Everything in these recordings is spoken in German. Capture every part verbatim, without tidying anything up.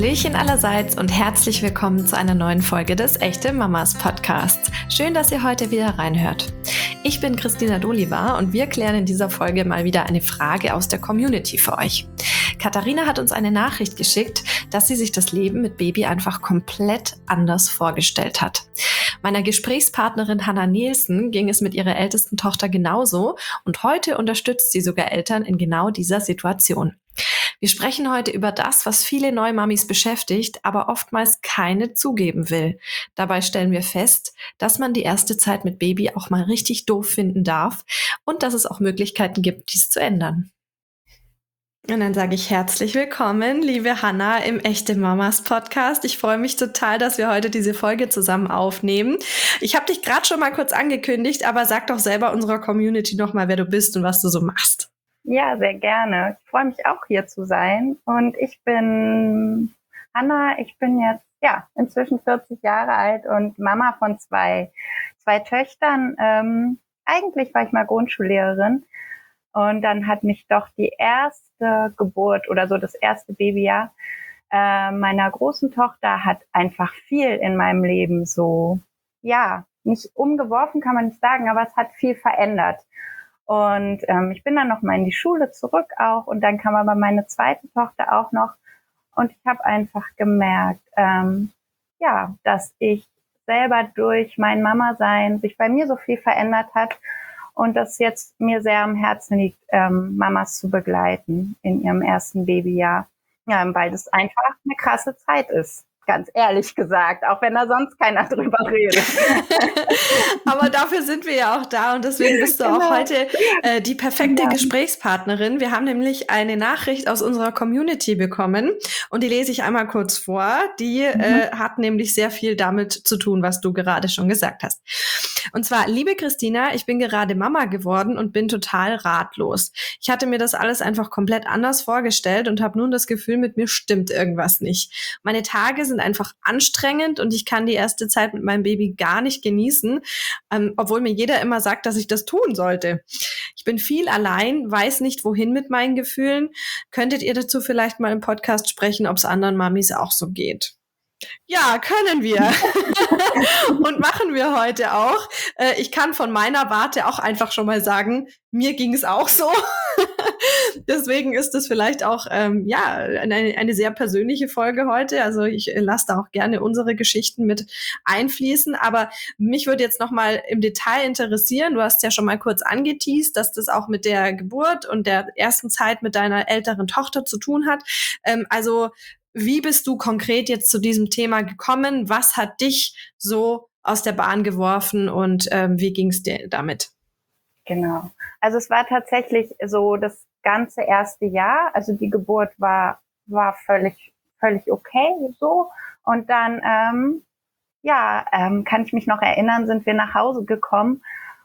Hallöchen allerseits und herzlich willkommen zu einer neuen Folge des Echte Mamas Podcasts. Schön, dass ihr heute wieder reinhört. Ich bin Christina Doliva und wir klären in dieser Folge mal wieder eine Frage aus der Community für euch. Katharina hat uns eine Nachricht geschickt, dass sie sich das Leben mit Baby einfach komplett anders vorgestellt hat. Meiner Gesprächspartnerin Hannah Nielsen ging es mit ihrer ältesten Tochter genauso und heute unterstützt sie sogar Eltern in genau dieser Situation. Wir sprechen heute über das, was viele Neumamis beschäftigt, aber oftmals keine zugeben will. Dabei stellen wir fest, dass man die erste Zeit mit Baby auch mal richtig doof finden darf und dass es auch Möglichkeiten gibt, dies zu ändern. Und dann sage ich herzlich willkommen, liebe Hannah, im Echte Mamas Podcast. Ich freue mich total, dass wir heute diese Folge zusammen aufnehmen. Ich habe dich gerade schon mal kurz angekündigt, aber sag doch selber unserer Community nochmal, wer du bist und was du so machst. Ja, sehr gerne. Ich freue mich auch, hier zu sein. Und ich bin Hannah. Ich bin jetzt ja inzwischen vierzig Jahre alt und Mama von zwei, zwei Töchtern. Ähm, eigentlich war ich mal Grundschullehrerin. Und dann hat mich doch die erste Geburt oder so das erste Babyjahr äh, meiner großen Tochter hat einfach viel in meinem Leben so, ja, nicht umgeworfen, kann man nicht sagen, aber es hat viel verändert. Und ähm, ich bin dann noch mal in die Schule zurück auch und dann kam aber meine zweite Tochter auch noch und ich habe einfach gemerkt, ähm, ja, dass ich selber durch mein Mama-Sein sich bei mir so viel verändert hat und dass jetzt mir sehr am Herzen liegt, ähm, Mamas zu begleiten in ihrem ersten Babyjahr. Ja, weil das einfach eine krasse Zeit ist. Ganz ehrlich gesagt, auch wenn da sonst keiner drüber redet. Aber dafür sind wir ja auch da und deswegen bist du genau. auch heute äh, die perfekte ja. Gesprächspartnerin. Wir haben nämlich eine Nachricht aus unserer Community bekommen und die lese ich einmal kurz vor. Die mhm. äh, hat nämlich sehr viel damit zu tun, was du gerade schon gesagt hast. Und zwar, liebe Christina, ich bin gerade Mama geworden und bin total ratlos. Ich hatte mir das alles einfach komplett anders vorgestellt und habe nun das Gefühl, mit mir stimmt irgendwas nicht. Meine Tage sind einfach anstrengend und ich kann die erste Zeit mit meinem Baby gar nicht genießen, ähm, obwohl mir jeder immer sagt, dass ich das tun sollte. Ich bin viel allein, weiß nicht, wohin mit meinen Gefühlen. Könntet ihr dazu vielleicht mal im Podcast sprechen, ob es anderen Mamis auch so geht? Ja, können wir. Und machen wir heute auch. Äh, ich kann von meiner Warte auch einfach schon mal sagen, mir ging es auch so. Deswegen ist es vielleicht auch ähm, ja eine, eine sehr persönliche Folge heute. Also ich lasse da auch gerne unsere Geschichten mit einfließen. Aber mich würde jetzt noch mal im Detail interessieren. Du hast ja schon mal kurz angeteast, dass das auch mit der Geburt und der ersten Zeit mit deiner älteren Tochter zu tun hat. Ähm, also wie bist du konkret jetzt zu diesem Thema gekommen? Was hat dich so aus der Bahn geworfen und ähm, wie ging es dir damit? Genau. Also es war tatsächlich so das ganze erste Jahr. Also die Geburt war war völlig völlig okay so. Und dann ähm, ja ähm, kann ich mich noch erinnern, sind wir nach Hause gekommen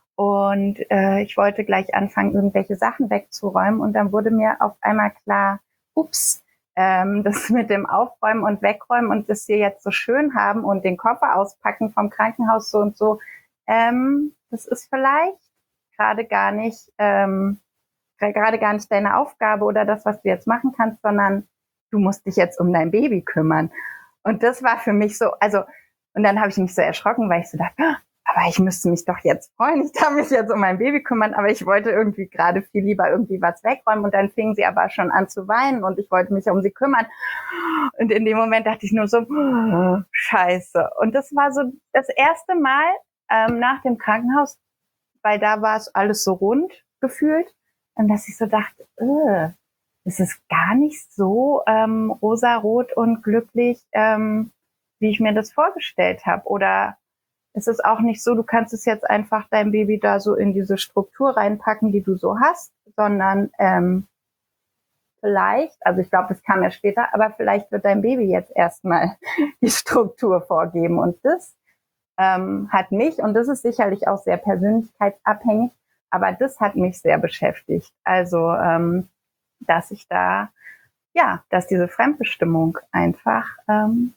und äh, ich wollte gleich anfangen, irgendwelche Sachen wegzuräumen und dann wurde mir auf einmal klar, ups. Ähm, das mit dem Aufräumen und Wegräumen und das hier jetzt so schön haben und den Koffer auspacken vom Krankenhaus so und so, ähm, das ist vielleicht gerade gar nicht, ähm, gerade gar nicht deine Aufgabe oder das, was du jetzt machen kannst, sondern du musst dich jetzt um dein Baby kümmern. Und das war für mich so, also, und dann habe ich mich so erschrocken, weil ich so dachte, aber ich müsste mich doch jetzt freuen, ich darf mich jetzt um mein Baby kümmern, aber ich wollte irgendwie gerade viel lieber irgendwie was wegräumen und dann fing sie aber schon an zu weinen und ich wollte mich um sie kümmern und in dem Moment dachte ich nur so, oh, scheiße. Und das war so das erste Mal ähm, nach dem Krankenhaus, weil da war es alles so rund gefühlt und dass ich so dachte, äh, es ist gar nicht so ähm, rosarot und glücklich, ähm, wie ich mir das vorgestellt habe oder es ist auch nicht so, du kannst es jetzt einfach dein Baby da so in diese Struktur reinpacken, die du so hast, sondern ähm, vielleicht, also ich glaube, das kam ja später, aber vielleicht wird dein Baby jetzt erstmal die Struktur vorgeben. Und das ähm, hat mich, und das ist sicherlich auch sehr persönlichkeitsabhängig, aber das hat mich sehr beschäftigt. Also, ähm, dass ich da, ja, dass diese Fremdbestimmung einfach ähm,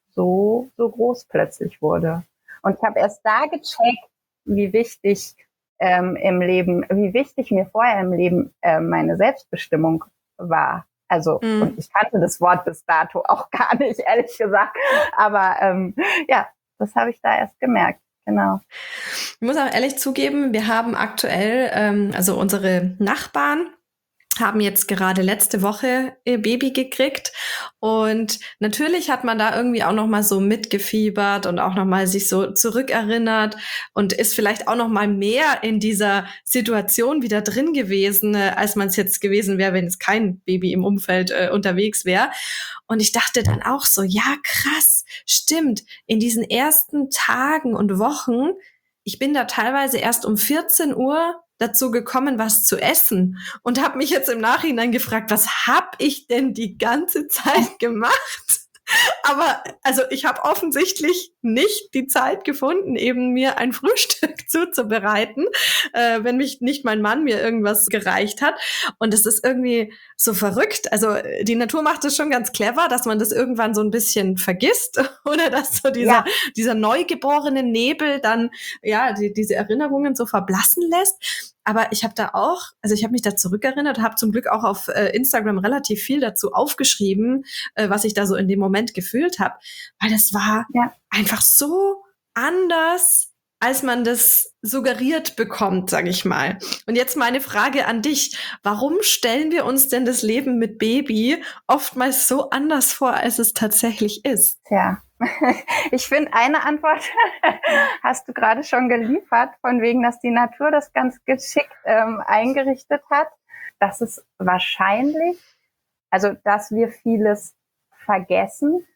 so, so groß plötzlich wurde. Und ich habe erst da gecheckt, wie wichtig ähm, im Leben, wie wichtig mir vorher im Leben äh, meine Selbstbestimmung war. Also, mhm. und ich kannte das Wort bis dato auch gar nicht, ehrlich gesagt. Aber ähm, ja, das habe ich da erst gemerkt. Genau. Ich muss auch ehrlich zugeben, wir haben aktuell, ähm, also unsere Nachbarn haben jetzt gerade letzte Woche ihr Baby gekriegt und natürlich hat man da irgendwie auch noch mal so mitgefiebert und auch noch mal sich so zurückerinnert und ist vielleicht auch noch mal mehr in dieser Situation wieder drin gewesen, äh, als man es jetzt gewesen wäre, wenn es kein Baby im Umfeld äh, unterwegs wäre. Und ich dachte dann auch so, ja krass, stimmt, in diesen ersten Tagen und Wochen, ich bin da teilweise erst um vierzehn Uhr dazu gekommen, was zu essen und habe mich jetzt im Nachhinein gefragt, was habe ich denn die ganze Zeit gemacht? Aber also ich habe offensichtlich nicht die Zeit gefunden, eben mir ein Frühstück zuzubereiten, äh, wenn mich nicht mein Mann mir irgendwas gereicht hat. Und es ist irgendwie so verrückt. Also die Natur macht es schon ganz clever, dass man das irgendwann so ein bisschen vergisst oder dass so dieser, ja. dieser neugeborene Nebel dann ja die, diese Erinnerungen so verblassen lässt. Aber ich habe da auch, also ich habe mich da zurückerinnert, habe zum Glück auch auf äh, Instagram relativ viel dazu aufgeschrieben, äh, was ich da so in dem Moment gefühlt habe, weil das war ja. einfach so anders, als man das suggeriert bekommt, sage ich mal. Und jetzt meine Frage an dich, warum stellen wir uns denn das Leben mit Baby oftmals so anders vor, als es tatsächlich ist? Ja. Ich finde, eine Antwort hast du gerade schon geliefert, von wegen, dass die Natur das ganz geschickt ähm, eingerichtet hat. Das ist wahrscheinlich, also dass wir vieles vergessen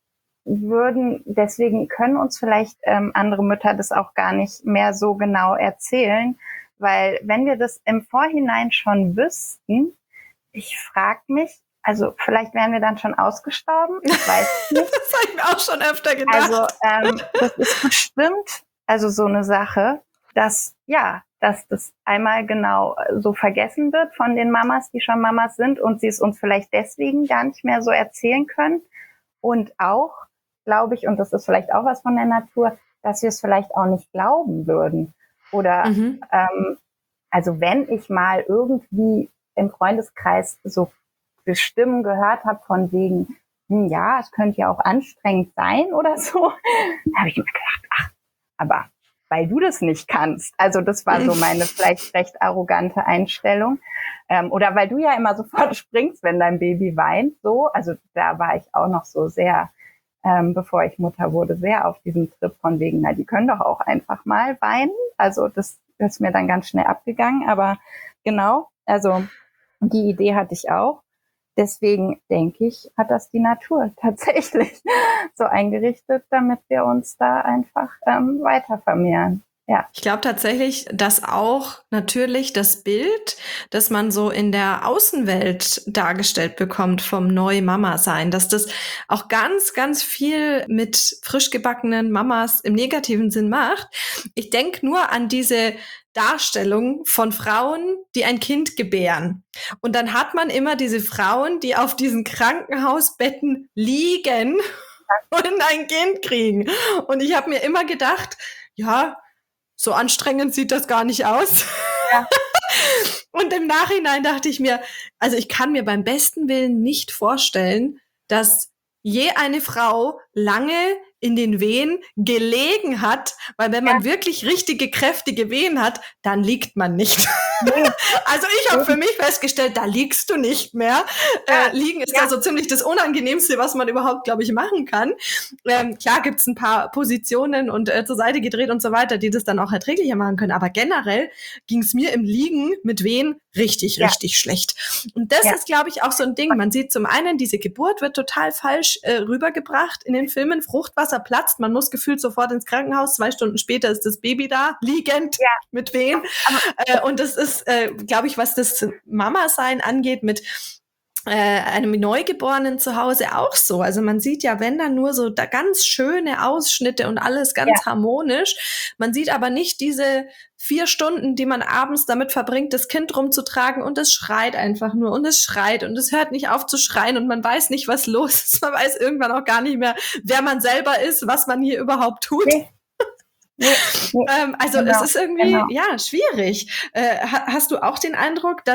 würden. Deswegen können uns vielleicht ähm, andere Mütter das auch gar nicht mehr so genau erzählen, weil wenn wir das im Vorhinein schon wüssten, ich frage mich, also vielleicht wären wir dann schon ausgestorben, ich weiß nicht. Das habe ich mir auch schon öfter gedacht. Also ähm, das ist bestimmt also so eine Sache, dass ja, dass das einmal genau so vergessen wird von den Mamas, die schon Mamas sind und sie es uns vielleicht deswegen gar nicht mehr so erzählen können. Und auch, glaube ich, und das ist vielleicht auch was von der Natur, dass wir es vielleicht auch nicht glauben würden. Oder mhm. ähm, also wenn ich mal irgendwie im Freundeskreis so Stimmen gehört habe von wegen, hm, ja, es könnte ja auch anstrengend sein oder so, da habe ich immer gedacht, ach, aber weil du das nicht kannst. Also das war so meine vielleicht recht arrogante Einstellung. Ähm, oder weil du ja immer sofort springst, wenn dein Baby weint. So, also da war ich auch noch so sehr, ähm, bevor ich Mutter wurde, sehr auf diesem Trip von wegen, na, die können doch auch einfach mal weinen. Also das ist mir dann ganz schnell abgegangen. Aber genau, also die Idee hatte ich auch. Deswegen denke ich, hat das die Natur tatsächlich so eingerichtet, damit wir uns da einfach ähm, weiter vermehren. Ja. Ich glaube tatsächlich, dass auch natürlich das Bild, das man so in der Außenwelt dargestellt bekommt vom Neu-Mama-Sein, dass das auch ganz, ganz viel mit frisch gebackenen Mamas im negativen Sinn macht. Ich denke nur an diese Darstellung von Frauen, die ein Kind gebären. Und dann hat man immer diese Frauen, die auf diesen Krankenhausbetten liegen und ein Kind kriegen. Und ich habe mir immer gedacht, ja, so anstrengend sieht das gar nicht aus. Ja. Und im Nachhinein dachte ich mir, also ich kann mir beim besten Willen nicht vorstellen, dass je eine Frau lange in den Wehen gelegen hat, weil wenn man ja. wirklich richtige, kräftige Wehen hat, dann liegt man nicht. Nee. Also ich habe für mich festgestellt, da liegst du nicht mehr. Ja. Äh, liegen ist ja. da so ziemlich das Unangenehmste, was man überhaupt, glaube ich, machen kann. Ähm, klar gibt's ein paar Positionen und äh, zur Seite gedreht und so weiter, die das dann auch erträglicher machen können. Aber generell ging's mir im Liegen mit Wehen richtig, ja. richtig schlecht. Und das ja. ist, glaube ich, auch so ein Ding. Man sieht zum einen, diese Geburt wird total falsch äh, rübergebracht in den Filmen. Fruchtwasser platzt, man muss gefühlt sofort ins Krankenhaus. Zwei Stunden später ist das Baby da, liegend, ja. mit Wehen. Äh, und das ist, äh, glaube ich, was das Mama-Sein angeht, mit äh, einem Neugeborenen zu Hause auch so. Also man sieht ja, wenn dann nur so da ganz schöne Ausschnitte und alles ganz ja. harmonisch. Man sieht aber nicht diese vier Stunden, die man abends damit verbringt, das Kind rumzutragen und es schreit einfach nur und es schreit und es hört nicht auf zu schreien und man weiß nicht, was los ist. Man weiß irgendwann auch gar nicht mehr, wer man selber ist, was man hier überhaupt tut. Nee. Nee, nee. ähm, also genau, es ist irgendwie, genau. ja, schwierig. Äh, hast du auch den Eindruck, dass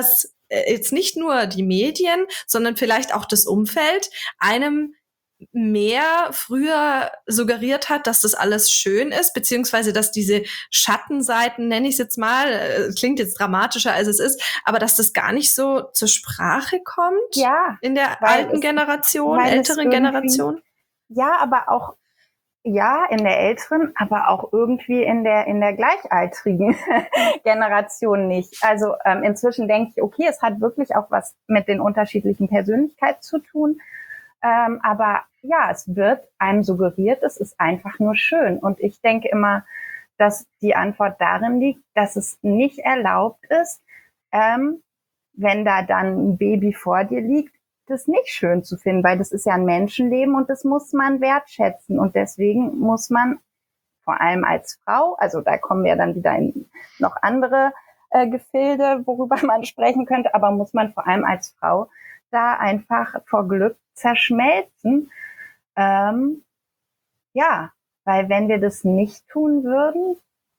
äh, jetzt nicht nur die Medien, sondern vielleicht auch das Umfeld einem mehr früher suggeriert hat, dass das alles schön ist, beziehungsweise dass diese Schattenseiten, nenne ich es jetzt mal, äh, klingt jetzt dramatischer als es ist, aber dass das gar nicht so zur Sprache kommt Ja, in der weil alten es, Generation, weil es älteren irgendwie, Generation. ja, aber auch, ja, in der älteren, aber auch irgendwie in der, in der gleichaltrigen Generation nicht. Also ähm, inzwischen denke ich, okay, es hat wirklich auch was mit den unterschiedlichen Persönlichkeiten zu tun. Ähm, aber ja, es wird einem suggeriert, es ist einfach nur schön. Und ich denke immer, dass die Antwort darin liegt, dass es nicht erlaubt ist, ähm, wenn da dann ein Baby vor dir liegt, das nicht schön zu finden, weil das ist ja ein Menschenleben und das muss man wertschätzen. Und deswegen muss man vor allem als Frau, also da kommen wir dann wieder in noch andere äh, Gefilde, worüber man sprechen könnte, aber muss man vor allem als Frau da einfach vor Glück zerschmelzen. Ähm, ja, weil wenn wir das nicht tun würden,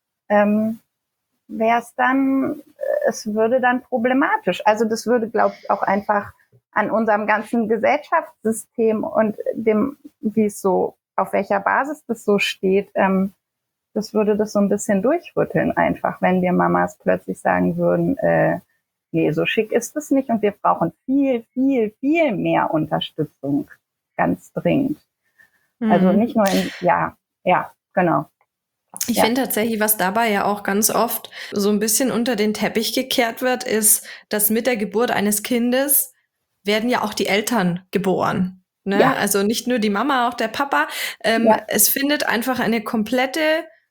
ähm, wäre es dann, es würde dann problematisch. Also das würde, glaube ich, auch einfach an unserem ganzen Gesellschaftssystem und dem, wie es so, auf welcher Basis das so steht, ähm, das würde das so ein bisschen durchrütteln einfach, wenn wir Mamas plötzlich sagen würden, äh, nee, so schick ist es nicht und wir brauchen viel, viel, viel mehr Unterstützung, ganz dringend. Mhm. Also nicht nur in, ja, ja, genau. Ich ja. finde tatsächlich, was dabei ja auch ganz oft so ein bisschen unter den Teppich gekehrt wird, ist, dass mit der Geburt eines Kindes werden ja auch die Eltern geboren. Ne? Ja. Also nicht nur die Mama, auch der Papa. Ähm, ja. Es findet einfach eine komplette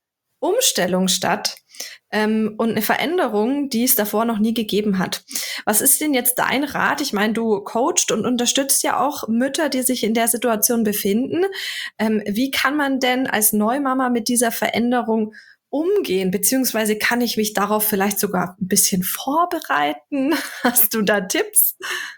Umstellung statt ähm, und eine Veränderung, die es davor noch nie gegeben hat. Was ist denn jetzt dein Rat? Ich meine, du coachst und unterstützt ja auch Mütter, die sich in der Situation befinden. Ähm, wie kann man denn als Neumama mit dieser Veränderung umgehen? Beziehungsweise kann ich mich darauf vielleicht sogar ein bisschen vorbereiten? Hast du da Tipps?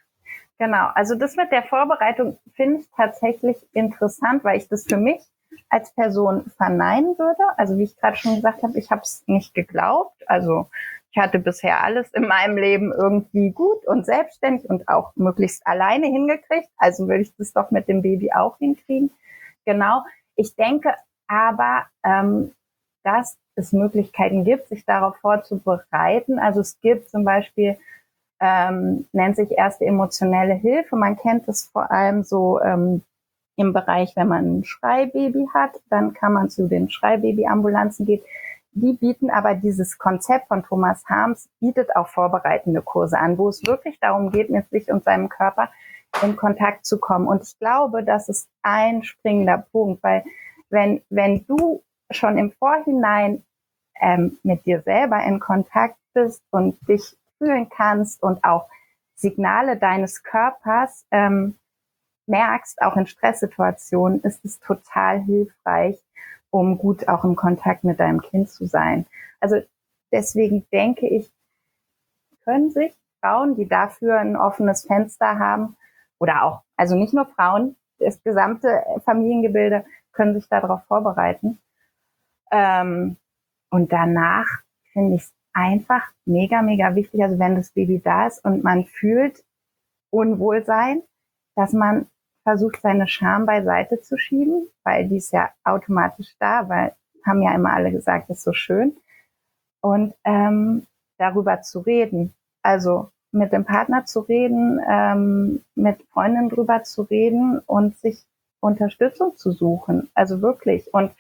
Genau, also das mit der Vorbereitung finde ich tatsächlich interessant, weil ich das für mich als Person verneinen würde. Also wie ich gerade schon gesagt habe, ich habe es nicht geglaubt. Also ich hatte bisher alles in meinem Leben irgendwie gut und selbstständig und auch möglichst alleine hingekriegt. Also würde ich das doch mit dem Baby auch hinkriegen. Genau. Ich denke aber, ähm, dass es Möglichkeiten gibt, sich darauf vorzubereiten. Also es gibt zum Beispiel, ähm, nennt sich erste emotionelle Hilfe. Man kennt es vor allem so ähm, im Bereich, wenn man ein Schreibaby hat, dann kann man zu den Schreibaby-Ambulanzen gehen. Die bieten aber dieses Konzept von Thomas Harms, bietet auch vorbereitende Kurse an, wo es wirklich darum geht, mit sich und seinem Körper in Kontakt zu kommen. Und ich glaube, das ist ein springender Punkt, weil wenn, wenn du schon im Vorhinein ähm, mit dir selber in Kontakt bist und dich fühlen kannst und auch Signale deines Körpers ähm, merkst, auch in Stresssituationen, ist es total hilfreich, um gut auch im Kontakt mit deinem Kind zu sein. Also deswegen denke ich, können sich Frauen, die dafür ein offenes Fenster haben, oder auch, also nicht nur Frauen, das gesamte Familiengebilde, können sich darauf vorbereiten. Ähm, und danach finde ich es einfach mega, mega wichtig, also wenn das Baby da ist und man fühlt Unwohlsein, dass man versucht, seine Scham beiseite zu schieben, weil die ist ja automatisch da, weil haben ja immer alle gesagt, das ist so schön. Und ähm, darüber zu reden, also mit dem Partner zu reden, ähm, mit Freundinnen drüber zu reden und sich Unterstützung zu suchen, also wirklich. Und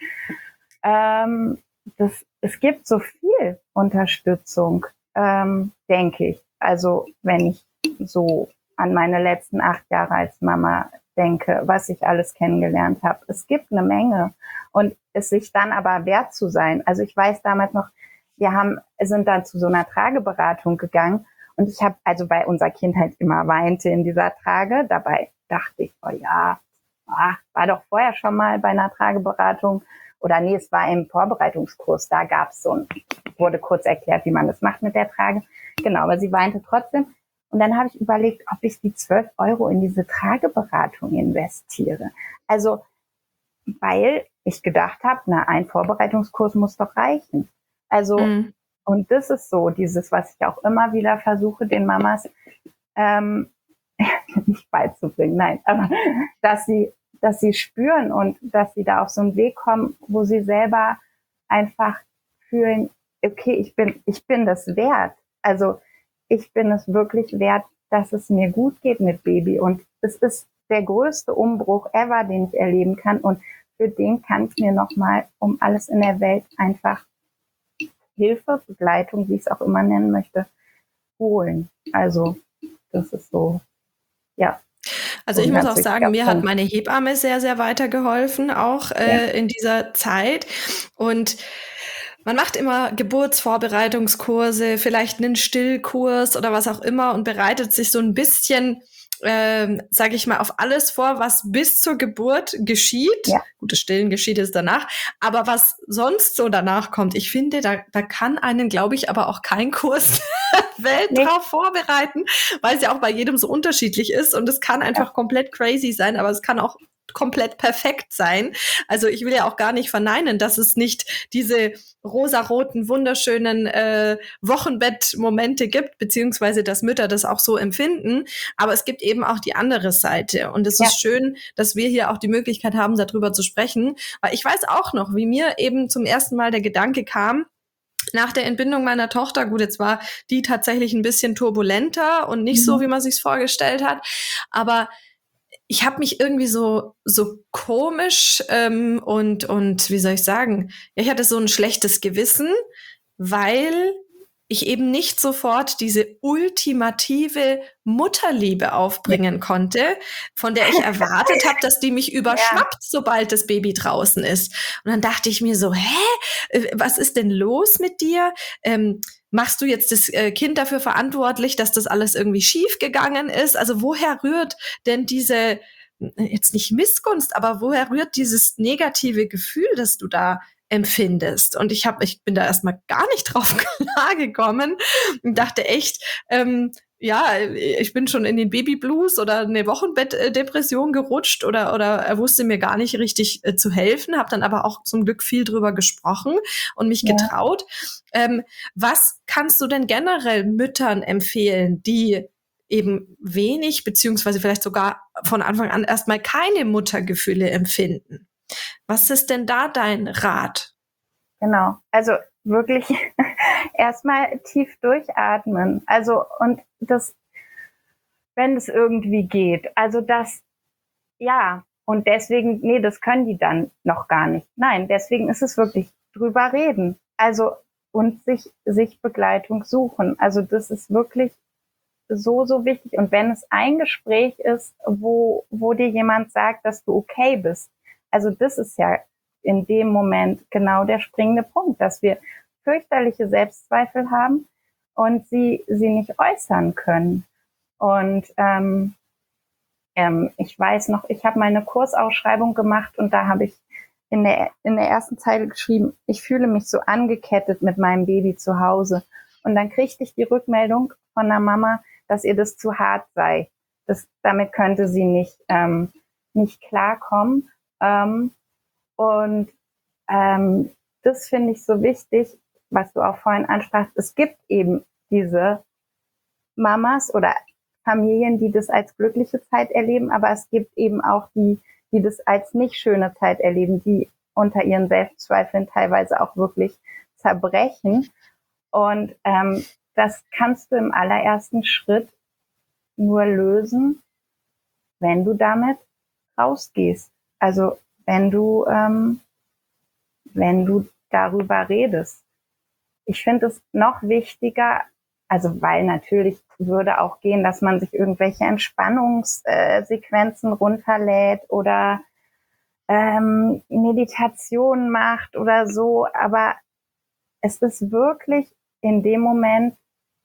ähm, das, es gibt so viel Unterstützung, ähm, denke ich. Also wenn ich so an meine letzten acht Jahre als Mama denke, was ich alles kennengelernt habe. Es gibt eine Menge und es sich dann aber wert zu sein. Also ich weiß damals noch, wir haben sind dann zu so einer Trageberatung gegangen und ich habe, also bei unserer Kindheit immer weinte in dieser Trage. Dabei dachte ich, oh ja, ah, war doch vorher schon mal bei einer Trageberatung. Oder nee, es war im Vorbereitungskurs, da gab es so ein, wurde kurz erklärt, wie man das macht mit der Trage. Genau, aber sie weinte trotzdem. Und dann habe ich überlegt, ob ich die zwölf Euro in diese Trageberatung investiere. Also, weil ich gedacht habe, na, ein Vorbereitungskurs muss doch reichen. Also, mhm. Und das ist so dieses, was ich auch immer wieder versuche, den Mamas ähm, nicht beizubringen, nein, aber dass sie, dass sie spüren und dass sie da auf so einen Weg kommen, wo sie selber einfach fühlen, okay, ich bin, ich bin das wert. Also ich bin es wirklich wert, dass es mir gut geht mit Baby. Und es ist der größte Umbruch ever, den ich erleben kann. Und für den kann ich mir nochmal um alles in der Welt einfach Hilfe, Begleitung, wie ich es auch immer nennen möchte, holen. Also das ist so, ja. Also ich muss auch sagen, mir hat meine Hebamme sehr, sehr weitergeholfen, auch äh, ja. in dieser Zeit. Und man macht immer Geburtsvorbereitungskurse, vielleicht einen Stillkurs oder was auch immer und bereitet sich so ein bisschen, ähm, sage ich mal, auf alles vor, was bis zur Geburt geschieht. Ja. Gut, das Stillen geschieht es danach, aber was sonst so danach kommt, ich finde, da, da kann einen, glaube ich, aber auch kein Kurs Welt nee. drauf vorbereiten, weil es ja auch bei jedem so unterschiedlich ist und es kann einfach ja. komplett crazy sein, aber es kann auch komplett perfekt sein. Also ich will ja auch gar nicht verneinen, dass es nicht diese rosaroten, wunderschönen äh, Wochenbettmomente gibt, beziehungsweise dass Mütter das auch so empfinden. Aber es gibt eben auch die andere Seite. Und es ja. ist schön, dass wir hier auch die Möglichkeit haben, darüber zu sprechen. Weil ich weiß auch noch, wie mir eben zum ersten Mal der Gedanke kam, nach der Entbindung meiner Tochter, gut, jetzt war die tatsächlich ein bisschen turbulenter und nicht mhm. so, wie man sich's vorgestellt hat, aber ich habe mich irgendwie so so komisch ähm, und und wie soll ich sagen, ja, ich hatte so ein schlechtes Gewissen, weil ich eben nicht sofort diese ultimative Mutterliebe aufbringen konnte, von der ich erwartet habe, dass die mich überschwappt, ja. sobald das Baby draußen ist. Und dann dachte ich mir so, hä, was ist denn los mit dir? Ähm, machst du jetzt das äh, Kind dafür verantwortlich, dass das alles irgendwie schief gegangen ist? Also woher rührt denn diese, jetzt nicht Missgunst, aber woher rührt dieses negative Gefühl, das du da empfindest? Und ich habe, ich bin da erstmal gar nicht drauf klargekommen und dachte echt, ähm, ja, ich bin schon in den Babyblues oder eine Wochenbettdepression gerutscht oder oder er wusste mir gar nicht richtig äh, zu helfen, habe dann aber auch zum Glück viel drüber gesprochen und mich ja. getraut. Ähm, was kannst du denn generell Müttern empfehlen, die eben wenig beziehungsweise vielleicht sogar von Anfang an erstmal keine Muttergefühle empfinden? Was ist denn da dein Rat? Genau, also wirklich erstmal tief durchatmen. Also und das, wenn es irgendwie geht, also das, ja, und deswegen, nee, das können die dann noch gar nicht. Nein, deswegen ist es wirklich drüber reden. Also und sich, sich Begleitung suchen. Also das ist wirklich so, so wichtig. Und wenn es ein Gespräch ist, wo, wo dir jemand sagt, dass du okay bist, also das ist ja in dem Moment genau der springende Punkt, dass wir fürchterliche Selbstzweifel haben und sie, sie nicht äußern können. Und ähm, ähm, ich weiß noch, ich habe meine Kursausschreibung gemacht und da habe ich in der, in der ersten Zeile geschrieben, ich fühle mich so angekettet mit meinem Baby zu Hause. Und dann kriegte ich die Rückmeldung von der Mama, dass ihr das zu hart sei. Das, damit könnte sie nicht, ähm, nicht klarkommen. Ähm, und ähm, das finde ich so wichtig, was du auch vorhin ansprachst. Es gibt eben diese Mamas oder Familien, die das als glückliche Zeit erleben, aber es gibt eben auch die, die das als nicht schöne Zeit erleben, die unter ihren Selbstzweifeln teilweise auch wirklich zerbrechen. Und ähm, das kannst du im allerersten Schritt nur lösen, wenn du damit rausgehst. Also wenn du, ähm, wenn du darüber redest. Ich finde es noch wichtiger, also weil natürlich würde auch gehen, dass man sich irgendwelche Entspannungssequenzen runterlädt oder ähm, Meditation macht oder so, aber es ist wirklich in dem Moment,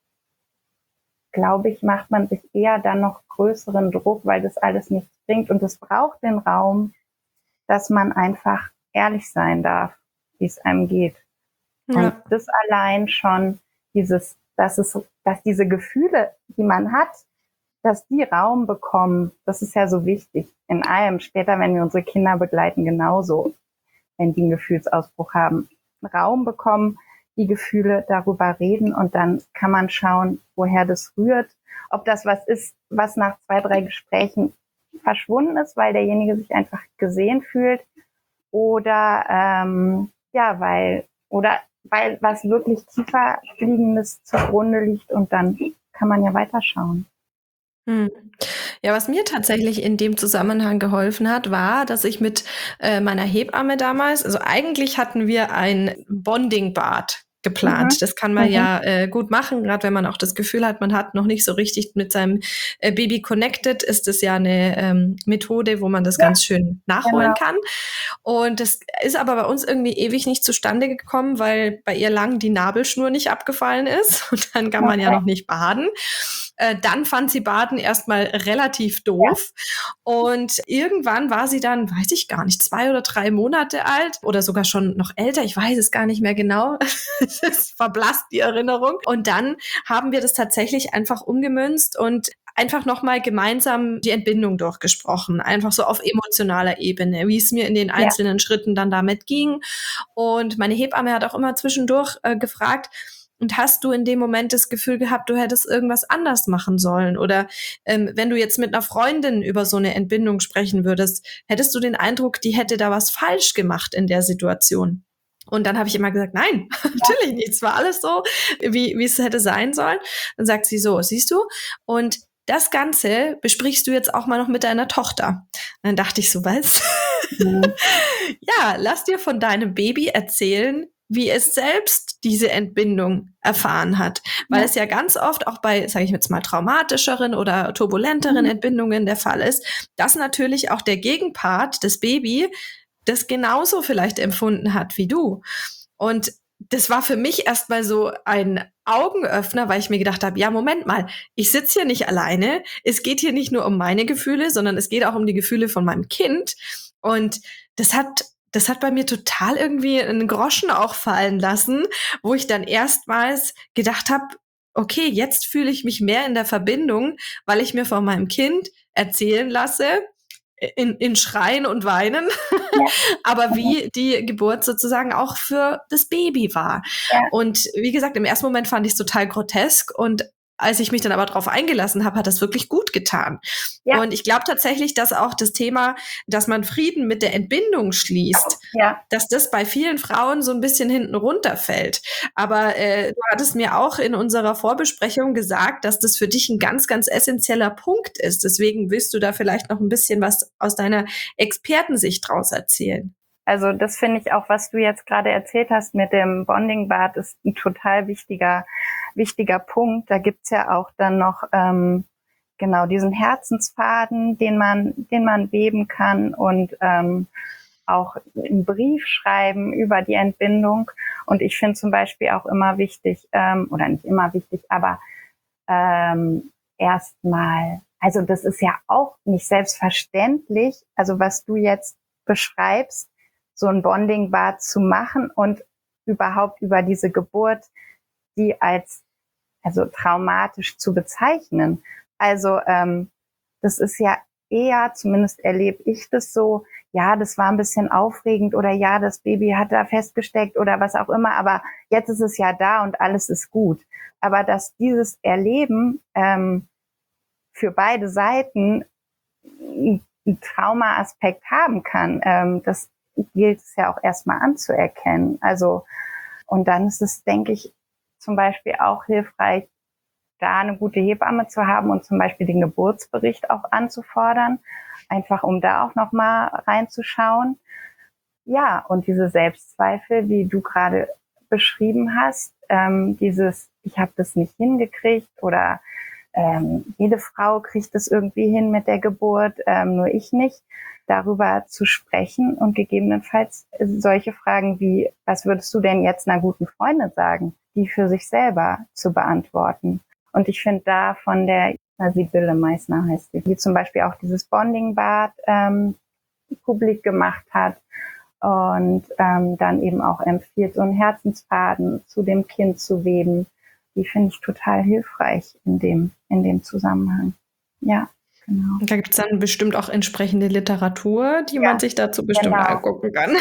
glaube ich, macht man sich eher dann noch größeren Druck, weil das alles nichts bringt und es braucht den Raum, dass man einfach ehrlich sein darf, wie es einem geht. Ja. Und das allein schon, dieses, dass es, dass diese Gefühle, die man hat, dass die Raum bekommen, das ist ja so wichtig. In allem, später, wenn wir unsere Kinder begleiten, genauso, wenn die einen Gefühlsausbruch haben, Raum bekommen, die Gefühle darüber reden und dann kann man schauen, woher das rührt. Ob das was ist, was nach zwei, drei Gesprächen verschwunden ist, weil derjenige sich einfach gesehen fühlt oder ähm, ja, weil oder weil was wirklich tiefer liegendes zugrunde liegt und dann kann man ja weiterschauen. Hm. Ja, was mir tatsächlich in dem Zusammenhang geholfen hat, war, dass ich mit äh, meiner Hebamme damals, also eigentlich hatten wir ein Bonding-Bad geplant. Mhm. Das kann man Mhm. ja äh, gut machen, gerade wenn man auch das Gefühl hat, man hat noch nicht so richtig mit seinem äh, Baby connected, ist das ja eine ähm, Methode, wo man das Ja, ganz schön nachholen genau. kann. Und das ist aber bei uns irgendwie ewig nicht zustande gekommen, weil bei ihr lang die Nabelschnur nicht abgefallen ist und dann kann man ja Okay. noch nicht baden. Äh, dann fand sie Baden erstmal relativ doof. Und irgendwann war sie dann, weiß ich gar nicht, zwei oder drei Monate alt oder sogar schon noch älter. Ich weiß es gar nicht mehr genau. Es verblasst die Erinnerung. Und dann haben wir das tatsächlich einfach umgemünzt und einfach nochmal gemeinsam die Entbindung durchgesprochen. Einfach so auf emotionaler Ebene, wie es mir in den einzelnen ja. Schritten dann damit ging. Und meine Hebamme hat auch immer zwischendurch äh, gefragt, und hast du in dem Moment das Gefühl gehabt, du hättest irgendwas anders machen sollen? Oder ähm, wenn du jetzt mit einer Freundin über so eine Entbindung sprechen würdest, hättest du den Eindruck, die hätte da was falsch gemacht in der Situation? Und dann habe ich immer gesagt, nein, ja. natürlich nicht. Es war alles so, wie, wie es hätte sein sollen. Dann sagt sie so, siehst du? Und das Ganze besprichst du jetzt auch mal noch mit deiner Tochter. Und dann dachte ich so, was? Mhm. Ja, lass dir von deinem Baby erzählen, wie es selbst diese Entbindung erfahren hat. Weil ja. es ja ganz oft auch bei, sage ich jetzt mal, traumatischeren oder turbulenteren mhm. Entbindungen der Fall ist, dass natürlich auch der Gegenpart, das Baby, das genauso vielleicht empfunden hat wie du. Und das war für mich erstmal so ein Augenöffner, weil ich mir gedacht habe, ja, Moment mal, ich sitze hier nicht alleine. Es geht hier nicht nur um meine Gefühle, sondern es geht auch um die Gefühle von meinem Kind. Und das hat Das hat bei mir total irgendwie einen Groschen auch fallen lassen, wo ich dann erstmals gedacht habe, okay, jetzt fühle ich mich mehr in der Verbindung, weil ich mir von meinem Kind erzählen lasse, in, in Schreien und Weinen, ja. aber wie die Geburt sozusagen auch für das Baby war. Ja. Und wie gesagt, im ersten Moment fand ich es total grotesk und als ich mich dann aber darauf eingelassen habe, hat das wirklich gut getan. Ja. Und ich glaube tatsächlich, dass auch das Thema, dass man Frieden mit der Entbindung schließt, ja. dass das bei vielen Frauen so ein bisschen hinten runterfällt. Aber äh, du hattest mir auch in unserer Vorbesprechung gesagt, dass das für dich ein ganz, ganz essentieller Punkt ist. Deswegen willst du da vielleicht noch ein bisschen was aus deiner Expertensicht draus erzählen. Also das finde ich auch, was du jetzt gerade erzählt hast mit dem Bonding-Bad, ist ein total wichtiger wichtiger Punkt. Da gibt's ja auch dann noch ähm, genau diesen Herzensfaden, den man den man weben kann und ähm, auch einen Brief schreiben über die Entbindung. Und ich finde zum Beispiel auch immer wichtig, ähm, oder nicht immer wichtig, aber ähm, erstmal, also das ist ja auch nicht selbstverständlich, also was du jetzt beschreibst, so ein Bonding-Bad zu machen und überhaupt über diese Geburt, die als also traumatisch zu bezeichnen. Also ähm, das ist ja eher, zumindest erlebe ich das so, ja, das war ein bisschen aufregend oder ja, das Baby hat da festgesteckt oder was auch immer, aber jetzt ist es ja da und alles ist gut. Aber dass dieses Erleben ähm, für beide Seiten einen Trauma-Aspekt haben kann, ähm, das gilt es ja auch erstmal anzuerkennen. Also und dann ist es, denke ich, zum Beispiel auch hilfreich, da eine gute Hebamme zu haben und zum Beispiel den Geburtsbericht auch anzufordern, einfach um da auch nochmal reinzuschauen. Ja, und diese Selbstzweifel, wie du gerade beschrieben hast, ähm, dieses, ich habe das nicht hingekriegt oder ähm, jede Frau kriegt es irgendwie hin mit der Geburt, ähm, nur ich nicht, darüber zu sprechen und gegebenenfalls solche Fragen wie, was würdest du denn jetzt einer guten Freundin sagen, die für sich selber zu beantworten. Und ich finde da von der Sibylle Meissner heißt sie, die zum Beispiel auch dieses Bonding-Bad ähm, publik gemacht hat und ähm, dann eben auch empfiehlt, so einen Herzensfaden zu dem Kind zu weben. Die finde ich total hilfreich in dem, in dem Zusammenhang. Ja. Genau. Da gibt es dann bestimmt auch entsprechende Literatur, die ja, man sich dazu bestimmt genau. angucken kann.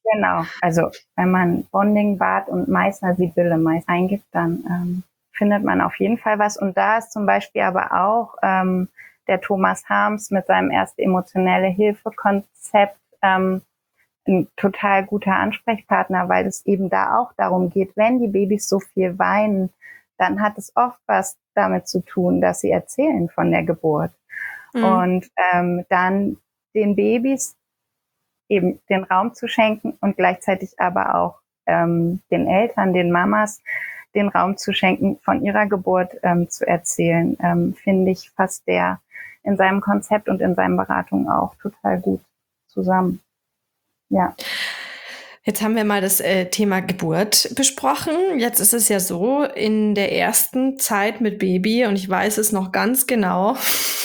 Genau, also wenn man Bonding-Bad und Meißner Sibylle meist eingibt, dann ähm, findet man auf jeden Fall was. Und da ist zum Beispiel aber auch ähm, der Thomas Harms mit seinem erste emotionelle Hilfe-Konzept ähm, ein total guter Ansprechpartner, weil es eben da auch darum geht, wenn die Babys so viel weinen, dann hat es oft was damit zu tun, dass sie erzählen von der Geburt. Mhm. Und ähm, dann den Babys eben den Raum zu schenken und gleichzeitig aber auch ähm, den Eltern, den Mamas, den Raum zu schenken, von ihrer Geburt ähm, zu erzählen, ähm, finde ich, fasst der in seinem Konzept und in seinen Beratungen auch total gut zusammen. Ja. Jetzt haben wir mal das äh, Thema Geburt besprochen. Jetzt ist es ja so, in der ersten Zeit mit Baby, und ich weiß es noch ganz genau,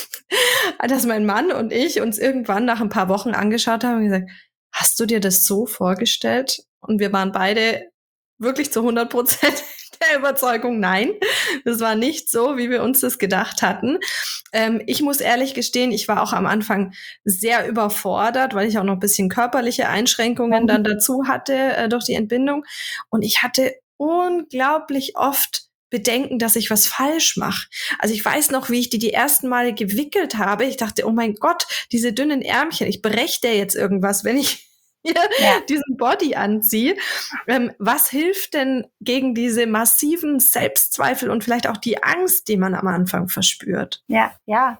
dass mein Mann und ich uns irgendwann nach ein paar Wochen angeschaut haben und gesagt, hast du dir das so vorgestellt? Und wir waren beide wirklich zu hundert Prozent der Überzeugung, nein, das war nicht so, wie wir uns das gedacht hatten. Ähm, ich muss ehrlich gestehen, ich war auch am Anfang sehr überfordert, weil ich auch noch ein bisschen körperliche Einschränkungen dann dazu hatte äh, durch die Entbindung. Und ich hatte unglaublich oft Bedenken, dass ich was falsch mache. Also ich weiß noch, wie ich die die ersten Male gewickelt habe. Ich dachte, oh mein Gott, diese dünnen Ärmchen, ich breche der jetzt irgendwas, wenn ich hier ja. diesen Body anziehe. Ähm, was hilft denn gegen diese massiven Selbstzweifel und vielleicht auch die Angst, die man am Anfang verspürt? Ja, ja.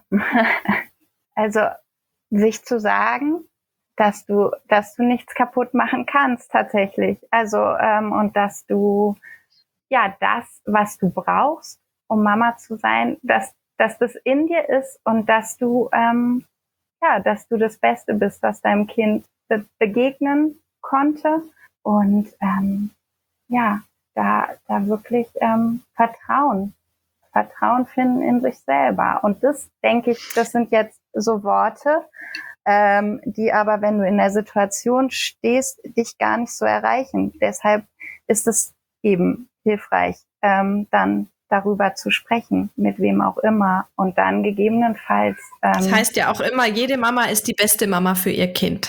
Also sich zu sagen, dass du, dass du nichts kaputt machen kannst tatsächlich. Also ähm, und dass du ja, das, was du brauchst, um Mama zu sein, dass, dass das in dir ist und dass du, ähm, ja, dass du das Beste bist, was deinem Kind be- begegnen konnte und, ähm, ja, da, da wirklich, ähm, Vertrauen, Vertrauen finden in sich selber. Und das, denke ich, das sind jetzt so Worte, ähm, die aber, wenn du in der Situation stehst, dich gar nicht so erreichen. Deshalb ist es eben hilfreich, ähm, dann darüber zu sprechen, mit wem auch immer und dann gegebenenfalls. Ähm, das heißt ja auch immer, jede Mama ist die beste Mama für ihr Kind.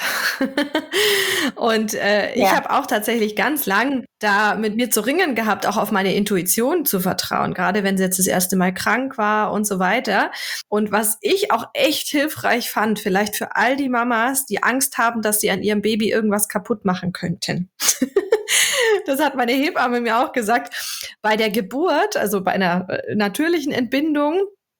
Und äh, ja. ich habe auch tatsächlich ganz lang da mit mir zu ringen gehabt, auch auf meine Intuition zu vertrauen, gerade wenn sie jetzt das erste Mal krank war und so weiter. Und was ich auch echt hilfreich fand, vielleicht für all die Mamas, die Angst haben, dass sie an ihrem Baby irgendwas kaputt machen könnten. Das hat meine Hebamme mir auch gesagt. Bei der Geburt, also bei einer äh, natürlichen Entbindung,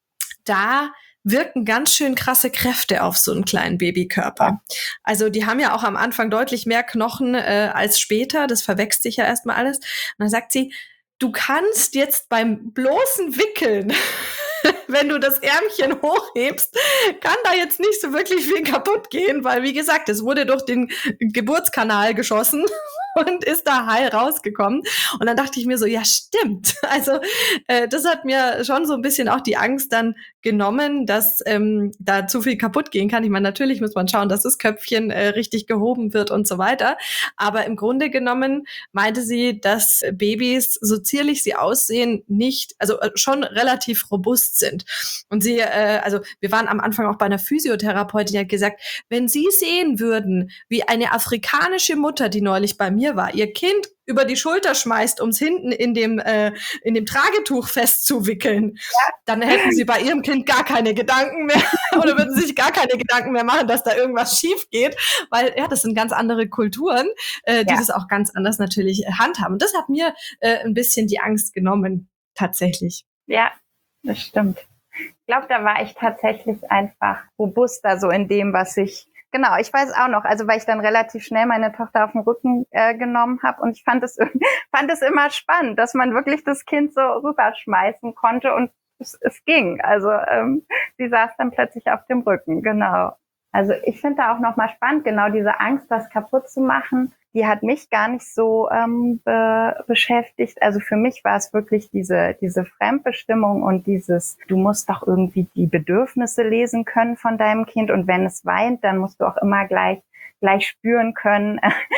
da wirken ganz schön krasse Kräfte auf so einen kleinen Babykörper. Also die haben ja auch am Anfang deutlich mehr Knochen äh, als später. Das verwächst sich ja erstmal alles. Und dann sagt sie, du kannst jetzt beim bloßen Wickeln, wenn du das Ärmchen hochhebst, kann da jetzt nicht so wirklich viel kaputt gehen, weil, wie gesagt, es wurde durch den Geburtskanal geschossen und ist da heil rausgekommen. Und dann dachte ich mir so, ja, stimmt. Also äh, das hat mir schon so ein bisschen auch die Angst dann genommen, dass ähm, da zu viel kaputt gehen kann. Ich meine, natürlich muss man schauen, dass das Köpfchen äh, richtig gehoben wird und so weiter. Aber im Grunde genommen meinte sie, dass Babys, so zierlich sie aussehen, nicht, also äh, schon relativ robust sind. Und sie, äh, also wir waren am Anfang auch bei einer Physiotherapeutin, die hat gesagt, wenn Sie sehen würden, wie eine afrikanische Mutter, die neulich bei mir war, ihr Kind über die Schulter schmeißt, um es hinten in dem äh, in dem Tragetuch festzuwickeln, ja. dann hätten sie bei ihrem Kind gar keine Gedanken mehr oder würden sich gar keine Gedanken mehr machen, dass da irgendwas schief geht, weil ja, das sind ganz andere Kulturen, äh, die ja. das auch ganz anders natürlich handhaben. Und das hat mir äh, ein bisschen die Angst genommen, tatsächlich. Ja, das stimmt. Ich glaube, da war ich tatsächlich einfach robuster so in dem, was ich Genau, ich weiß auch noch, also weil ich dann relativ schnell meine Tochter auf den Rücken äh, genommen habe und ich fand es fand es immer spannend, dass man wirklich das Kind so rüberschmeißen konnte und es, es ging. Also ähm, sie saß dann plötzlich auf dem Rücken, genau. Also ich finde da auch nochmal spannend, genau diese Angst, was kaputt zu machen, die hat mich gar nicht so ähm, be- beschäftigt. Also für mich war es wirklich diese diese Fremdbestimmung und dieses, du musst doch irgendwie die Bedürfnisse lesen können von deinem Kind und wenn es weint, dann musst du auch immer gleich gleich spüren können,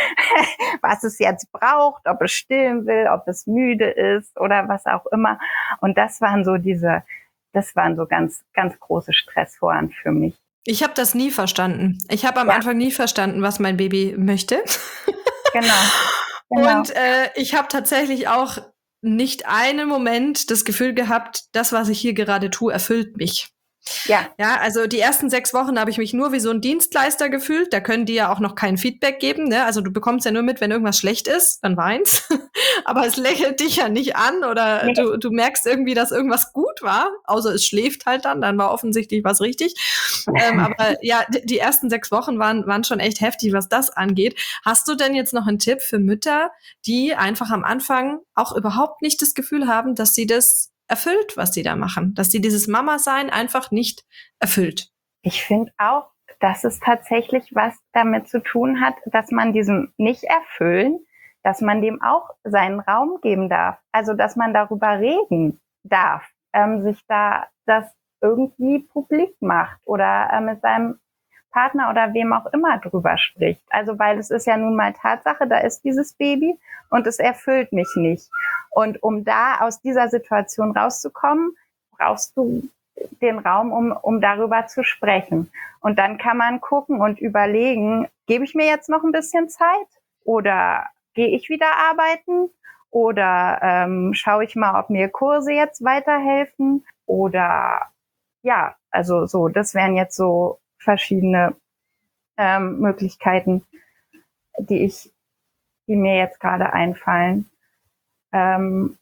was es jetzt braucht, ob es stillen will, ob es müde ist oder was auch immer. Und das waren so diese, das waren so ganz ganz große Stressoren für mich. Ich habe das nie verstanden. Ich habe am ja. Anfang nie verstanden, was mein Baby möchte. Genau. genau. Und äh, ich habe tatsächlich auch nicht einen Moment das Gefühl gehabt, das, was ich hier gerade tue, erfüllt mich. Ja. Ja, also die ersten sechs Wochen habe ich mich nur wie so ein Dienstleister gefühlt. Da können die ja auch noch kein Feedback geben. Ne? Also du bekommst ja nur mit, wenn irgendwas schlecht ist, dann weinst. Aber es lächelt dich ja nicht an oder Nee. du, du merkst irgendwie, dass irgendwas gut war. Außer es schläft halt dann, dann war offensichtlich was richtig. ähm, aber ja, d- die ersten sechs Wochen waren, waren schon echt heftig, was das angeht. Hast du denn jetzt noch einen Tipp für Mütter, die einfach am Anfang auch überhaupt nicht das Gefühl haben, dass sie das erfüllt, was sie da machen, dass sie dieses Mama-Sein einfach nicht erfüllt? Ich finde auch, dass es tatsächlich was damit zu tun hat, dass man diesem Nicht-Erfüllen, dass man dem auch seinen Raum geben darf. Also, dass man darüber reden darf, ähm, sich da das irgendwie publik macht oder äh, mit seinem Partner oder wem auch immer drüber spricht. Also, weil es ist ja nun mal Tatsache, da ist dieses Baby und es erfüllt mich nicht. Und um da aus dieser Situation rauszukommen, brauchst du den Raum, um, um darüber zu sprechen. Und dann kann man gucken und überlegen, gebe ich mir jetzt noch ein bisschen Zeit oder gehe ich wieder arbeiten oder ähm, schaue ich mal, ob mir Kurse jetzt weiterhelfen oder ja, also so, das wären jetzt so verschiedene ähm, Möglichkeiten, die ich, die mir jetzt gerade einfallen. Ähm,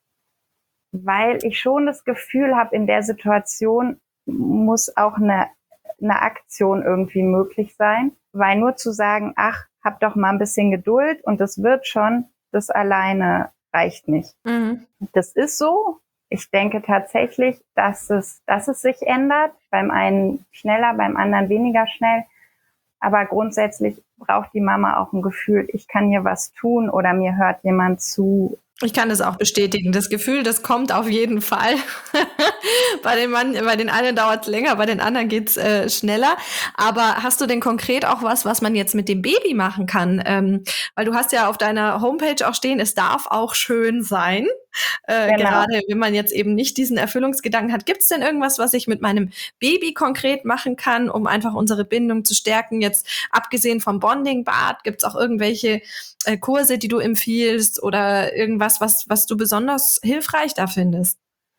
weil ich schon das Gefühl habe, in der Situation muss auch eine, eine Aktion irgendwie möglich sein, weil nur zu sagen, ach, hab doch mal ein bisschen Geduld und das wird schon, das alleine reicht nicht. Mhm. Das ist so. Ich denke tatsächlich, dass es, dass es sich ändert, beim einen schneller, beim anderen weniger schnell. Aber grundsätzlich braucht die Mama auch ein Gefühl, ich kann hier was tun oder mir hört jemand zu. Ich kann das auch bestätigen. Das Gefühl, das kommt auf jeden Fall. bei den Mann, bei den einen dauert es länger, bei den anderen geht's äh, schneller. Aber hast du denn konkret auch was, was man jetzt mit dem Baby machen kann? Ähm, weil du hast ja auf deiner Homepage auch stehen, es darf auch schön sein. Äh, Genau. Gerade wenn man jetzt eben nicht diesen Erfüllungsgedanken hat. Gibt es denn irgendwas, was ich mit meinem Baby konkret machen kann, um einfach unsere Bindung zu stärken? Jetzt abgesehen vom Bonding-Bad, gibt es auch irgendwelche äh, Kurse, die du empfiehlst oder irgendwas, was, was du besonders hilfreich da findest?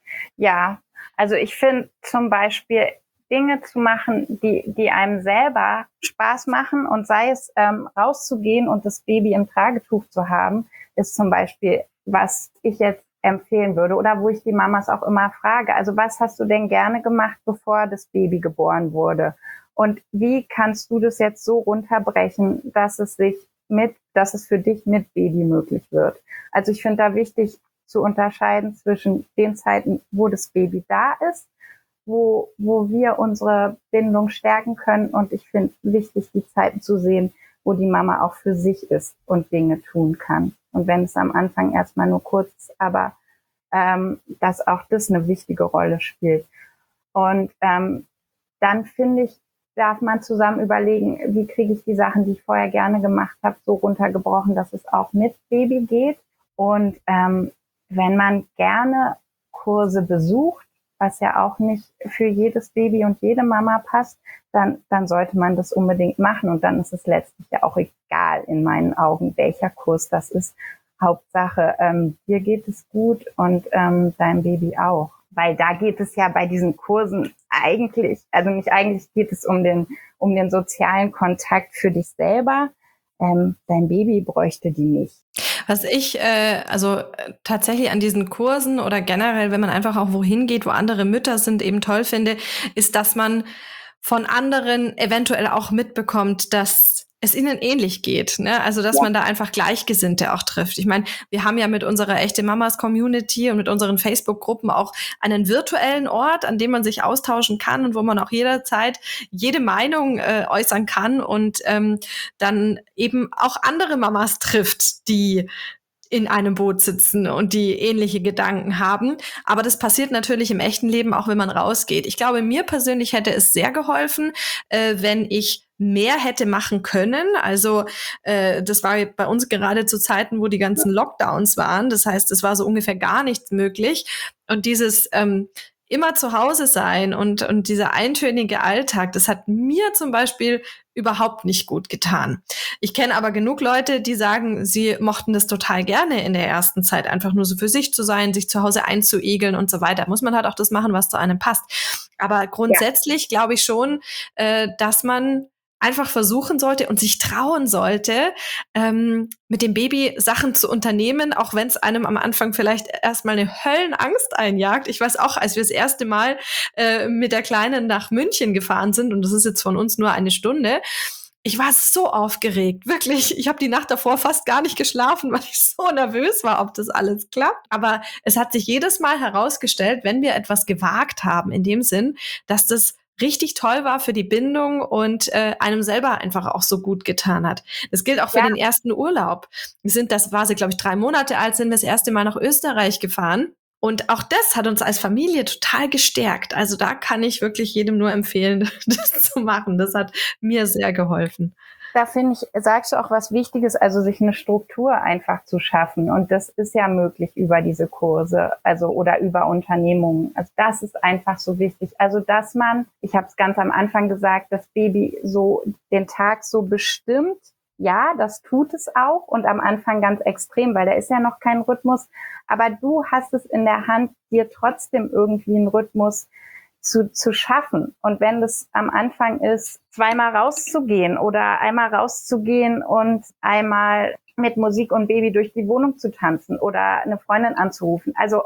Ja, also ich finde zum Beispiel Dinge zu machen, die, die einem selber Spaß machen und sei es ähm, rauszugehen und das Baby im Tragetuch zu haben, ist zum Beispiel, was ich jetzt empfehlen würde oder wo ich die Mamas auch immer frage. Also was hast du denn gerne gemacht, bevor das Baby geboren wurde? Und wie kannst du das jetzt so runterbrechen, dass es sich mit, dass es für dich mit Baby möglich wird? Also ich finde da wichtig zu unterscheiden zwischen den Zeiten, wo das Baby da ist, wo, wo wir unsere Bindung stärken können. Und ich finde wichtig, die Zeiten zu sehen, wo die Mama auch für sich ist und Dinge tun kann. Und wenn es am Anfang erstmal nur kurz ist, aber ähm, dass auch das eine wichtige Rolle spielt. Und ähm, dann finde ich, darf man zusammen überlegen, wie kriege ich die Sachen, die ich vorher gerne gemacht habe, so runtergebrochen, dass es auch mit Baby geht. Und ähm, wenn man gerne Kurse besucht, was ja auch nicht für jedes Baby und jede Mama passt, dann, dann sollte man das unbedingt machen. Und dann ist es letztlich ja auch egal in meinen Augen, welcher Kurs das ist. Hauptsache, ähm, dir geht es gut und ähm, deinem Baby auch. Weil da geht es ja bei diesen Kursen eigentlich, also nicht eigentlich geht es um den, um den sozialen Kontakt für dich selber. Ähm, dein Baby bräuchte die nicht. Was ich äh, also äh, tatsächlich an diesen Kursen oder generell, wenn man einfach auch wohin geht, wo andere Mütter sind, eben toll finde, ist, dass man von anderen eventuell auch mitbekommt, dass es ihnen ähnlich geht, ne? Also, dass Ja. man da einfach Gleichgesinnte auch trifft. Ich meine, wir haben ja mit unserer Echte Mamas Community und mit unseren Facebook-Gruppen auch einen virtuellen Ort, an dem man sich austauschen kann und wo man auch jederzeit jede Meinung äh, äußern kann und ähm, dann eben auch andere Mamas trifft, die in einem Boot sitzen und die ähnliche Gedanken haben. Aber das passiert natürlich im echten Leben auch, wenn man rausgeht. Ich glaube, mir persönlich hätte es sehr geholfen, äh, wenn ich mehr hätte machen können. Also äh, das war bei uns gerade zu Zeiten, wo die ganzen Lockdowns waren. Das heißt, es war so ungefähr gar nichts möglich. Und dieses ähm, immer zu Hause sein und, und dieser eintönige Alltag, das hat mir zum Beispiel überhaupt nicht gut getan. Ich kenne aber genug Leute, die sagen, sie mochten das total gerne in der ersten Zeit, einfach nur so für sich zu sein, sich zu Hause einzuigeln und so weiter. Muss man halt auch das machen, was zu einem passt. Aber grundsätzlich ja. glaube ich schon, äh, dass man einfach versuchen sollte und sich trauen sollte, ähm, mit dem Baby Sachen zu unternehmen, auch wenn es einem am Anfang vielleicht erstmal eine Höllenangst einjagt. Ich weiß auch, als wir das erste Mal äh, mit der Kleinen nach München gefahren sind, und das ist jetzt von uns nur eine Stunde, ich war so aufgeregt, wirklich. Ich habe die Nacht davor fast gar nicht geschlafen, weil ich so nervös war, ob das alles klappt. Aber es hat sich jedes Mal herausgestellt, wenn wir etwas gewagt haben, in dem Sinn, dass das richtig toll war für die Bindung und äh, einem selber einfach auch so gut getan hat. Das gilt auch für ja. den ersten Urlaub. Wir sind, das war sie, glaube ich, drei Monate alt, sind wir das erste Mal nach Österreich gefahren. Und auch das hat uns als Familie total gestärkt. Also da kann ich wirklich jedem nur empfehlen, das zu machen. Das hat mir sehr geholfen. Da finde ich, sagst du auch was Wichtiges, also sich eine Struktur einfach zu schaffen. Und das ist ja möglich über diese Kurse, also oder über Unternehmungen. Also das ist einfach so wichtig. Also dass man, ich habe es ganz am Anfang gesagt, das Baby so den Tag so bestimmt. Ja, das tut es auch und am Anfang ganz extrem, weil da ist ja noch kein Rhythmus. Aber du hast es in der Hand, dir trotzdem irgendwie einen Rhythmus zu, zu schaffen. Und wenn das am Anfang ist, zweimal rauszugehen oder einmal rauszugehen und einmal mit Musik und Baby durch die Wohnung zu tanzen oder eine Freundin anzurufen. Also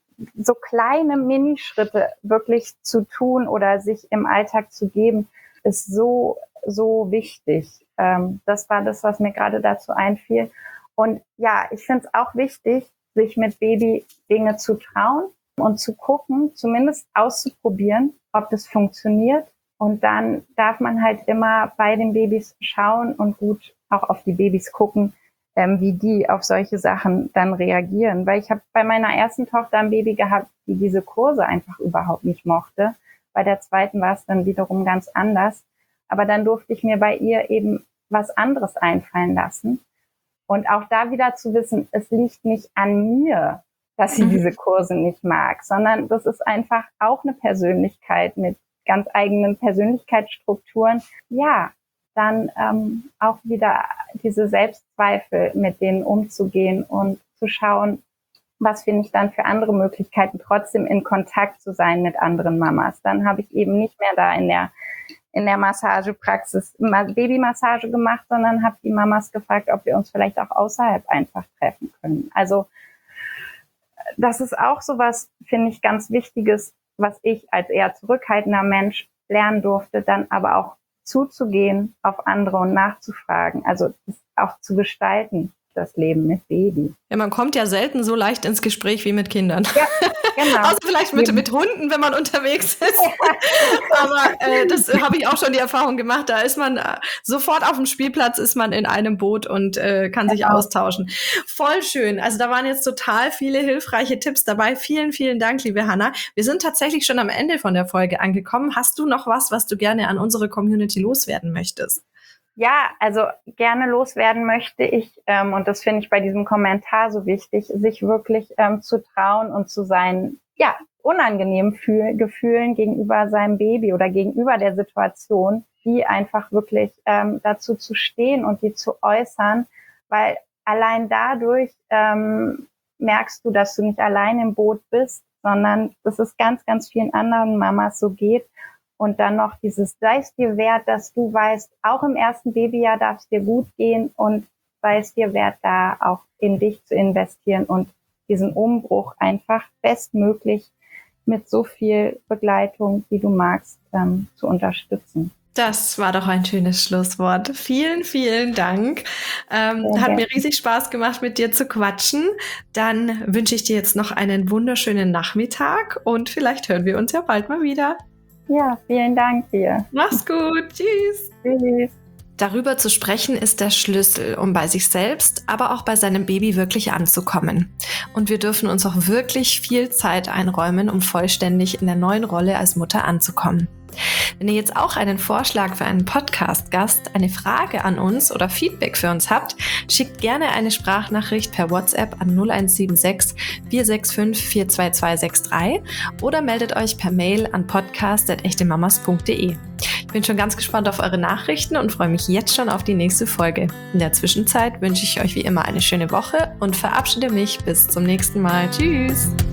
so kleine Minischritte wirklich zu tun oder sich im Alltag zu geben, ist so, so wichtig. Ähm, das war das, was mir gerade dazu einfiel. Und ja, ich finde es auch wichtig, sich mit Baby Dinge zu trauen und zu gucken, zumindest auszuprobieren, ob das funktioniert. Und dann darf man halt immer bei den Babys schauen und gut auch auf die Babys gucken, ähm, wie die auf solche Sachen dann reagieren. Weil ich habe bei meiner ersten Tochter ein Baby gehabt, die diese Kurse einfach überhaupt nicht mochte. Bei der zweiten war es dann wiederum ganz anders. Aber dann durfte ich mir bei ihr eben was anderes einfallen lassen. Und auch da wieder zu wissen, es liegt nicht an mir, dass sie diese Kurse nicht mag, sondern das ist einfach auch eine Persönlichkeit mit ganz eigenen Persönlichkeitsstrukturen. Ja, dann ähm, auch wieder diese Selbstzweifel, mit denen umzugehen und zu schauen, was finde ich dann für andere Möglichkeiten, trotzdem in Kontakt zu sein mit anderen Mamas. Dann habe ich eben nicht mehr da in der in der Massagepraxis Babymassage gemacht, sondern habe die Mamas gefragt, ob wir uns vielleicht auch außerhalb einfach treffen können. Also das ist auch sowas, finde ich, ganz Wichtiges, was ich als eher zurückhaltender Mensch lernen durfte, dann aber auch zuzugehen auf andere und nachzufragen, also das auch zu gestalten, das Leben mit Baby. Ja, man kommt ja selten so leicht ins Gespräch wie mit Kindern. Ja, genau. Außer vielleicht mit, mit Hunden, wenn man unterwegs ist. Aber äh, das habe ich auch schon die Erfahrung gemacht. Da ist man äh, sofort auf dem Spielplatz, ist man in einem Boot und äh, kann sich genau. austauschen. Voll schön. Also da waren jetzt total viele hilfreiche Tipps dabei. Vielen, vielen Dank, liebe Hannah. Wir sind tatsächlich schon am Ende von der Folge angekommen. Hast du noch was, was du gerne an unsere Community loswerden möchtest? Ja, also gerne loswerden möchte ich, ähm, und das finde ich bei diesem Kommentar so wichtig, sich wirklich ähm, zu trauen und zu seinen, ja, unangenehmen Fühl- Gefühlen gegenüber seinem Baby oder gegenüber der Situation, die einfach wirklich ähm, dazu zu stehen und die zu äußern, weil allein dadurch ähm, merkst du, dass du nicht allein im Boot bist, sondern dass es ganz, ganz vielen anderen Mamas so geht. Und dann noch dieses, sei es dir wert, dass du weißt, auch im ersten Babyjahr darf es dir gut gehen und sei es dir wert, da auch in dich zu investieren und diesen Umbruch einfach bestmöglich mit so viel Begleitung, wie du magst, ähm, zu unterstützen. Das war doch ein schönes Schlusswort. Vielen, vielen Dank. Ähm, ja, hat ja. mir riesig Spaß gemacht, mit dir zu quatschen. Dann wünsche ich dir jetzt noch einen wunderschönen Nachmittag und vielleicht hören wir uns ja bald mal wieder. Ja, vielen Dank dir. Mach's gut. Tschüss. Tschüss. Darüber zu sprechen ist der Schlüssel, um bei sich selbst, aber auch bei seinem Baby wirklich anzukommen. Und wir dürfen uns auch wirklich viel Zeit einräumen, um vollständig in der neuen Rolle als Mutter anzukommen. Wenn ihr jetzt auch einen Vorschlag für einen Podcast-Gast, eine Frage an uns oder Feedback für uns habt, schickt gerne eine Sprachnachricht per WhatsApp an null eins sieben sechs, vier sechs fünf, vier zwei zwei sechs drei oder meldet euch per Mail an podcast at echtemamas punkt de. Ich bin schon ganz gespannt auf eure Nachrichten und freue mich jetzt schon auf die nächste Folge. In der Zwischenzeit wünsche ich euch wie immer eine schöne Woche und verabschiede mich bis zum nächsten Mal. Tschüss!